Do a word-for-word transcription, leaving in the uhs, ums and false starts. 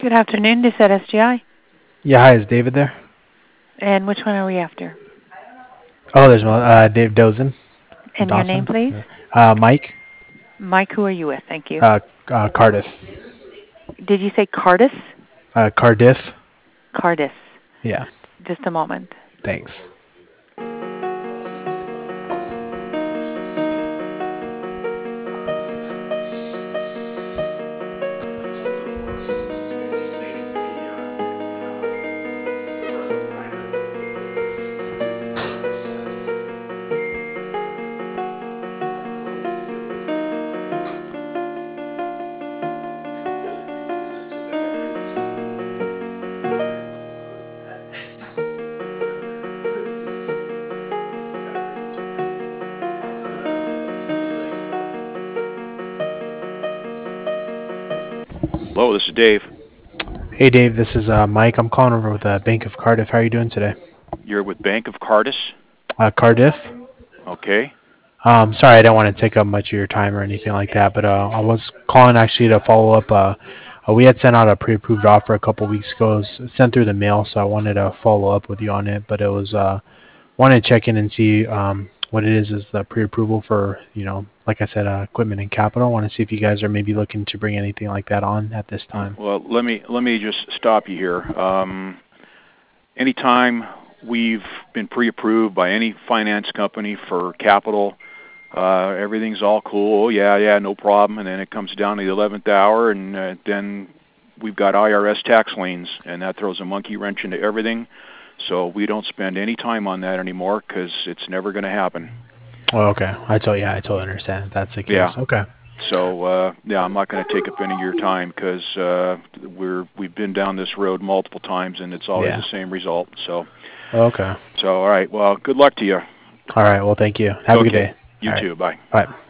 Good afternoon. This is S G I. Yeah, hi, is David there? And which one are we after? Oh, there's one. Uh, Dave Dozen. And your name, Dawson. please? Uh, Mike. Mike, who are you with? Thank you. Uh, uh, Cardiff. Did you say Cardis? Uh, Cardiff. Cardis. Yeah. Just a moment. Thanks. Hello, this is Dave. Hey, Dave. This is uh, Mike. I'm calling over with uh, Bank of Cardiff. How are you doing today? You're with Bank of Cardis? Uh, Cardiff. Okay. Um, sorry, I don't want to take up much of your time or anything like that, but uh, I was calling actually to follow up. Uh, uh, we had sent out a pre-approved offer a couple weeks ago. It was sent through the mail, so I wanted to follow up with you on it. But it was uh, wanted to check in and see um, what it is is the pre-approval for, you know, like I said, uh, equipment and capital. I want to see if you guys are maybe looking to bring anything like that on at this time. Well, let me let me just stop you here. Um, anytime we've been pre-approved by any finance company for capital, uh, everything's all cool. Oh, yeah, yeah, no problem. And then it comes down to the eleventh hour, and uh, then we've got I R S tax liens, and that throws a monkey wrench into everything. So we don't spend any time on that anymore because it's never going to happen. Oh, okay. I totally, yeah, I totally understand if that's the case. Yeah. Okay. So uh, yeah, I'm not going to take up any of your time because uh, we're we've been down this road multiple times and it's always Yeah. the same result. So Okay. so all right. Well, good luck to you. All right. Well, thank you. Have okay. a good day. You All right. too. Bye. Bye.